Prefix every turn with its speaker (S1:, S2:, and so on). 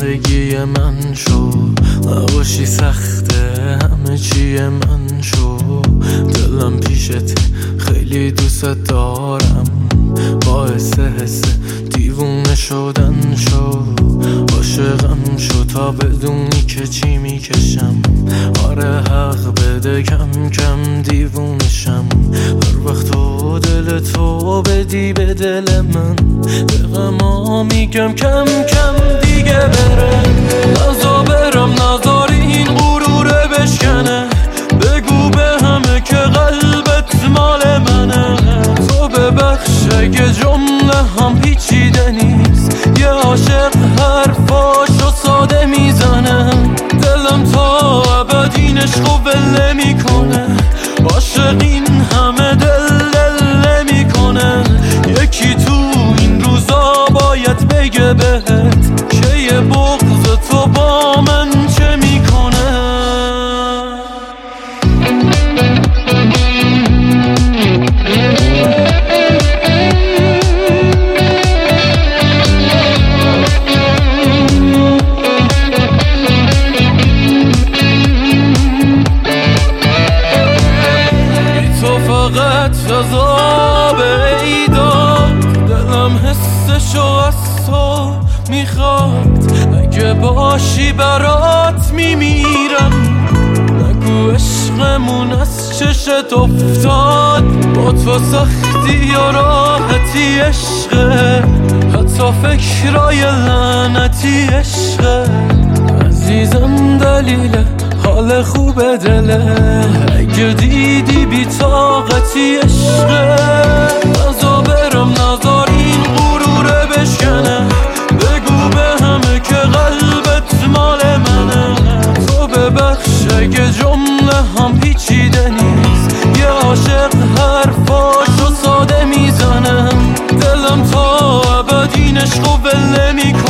S1: زندگی من شو، نباشی سخته همه چی من شو. دلم پیشت خیلی دوست دارم، باعث حس دیوونه شدن شو. عاشقم شو تا بدونی که چی میکشم. آره حق بده کم کم دیوونشم. هر وقت تو دل تو بدی به دل من، به غما میگم کم کم دیگه بره. نزا برم نذاری این غروره بشکنه، بگو به همه که قلبت مال منه. تو ببخش اگه جمله هم پیچیده نیست، یه عاشق حرفاشو ساده میزنه. دلم تا ابد این عشقو ول نمیکنه، عاشق این همه دل نمیکنه. یکی تو این روزا باید بگه بهت که یه بغض تو با من چه میکنه. فقط عذاب ایداد، دلم حسشو از تو میخواد. اگه باشی برات میمیرم، نگو عشقمون از چشت افتاد. با تو سختی و راحتی عشقه، حتی فکرای لعنتی عشقه. عزیزم دلیل حال خوب دله، اگه دیدی بی طاقتی عشقه. نزا برم نذار این غروره بشکنه، بگو به همه که قلبت مال منه. تو ببخش اگه جمله هم پیچیده نیست، یه عاشق حرفاشو ساده میزنه. دلم تا ابد این عشقو ول نمیکنه.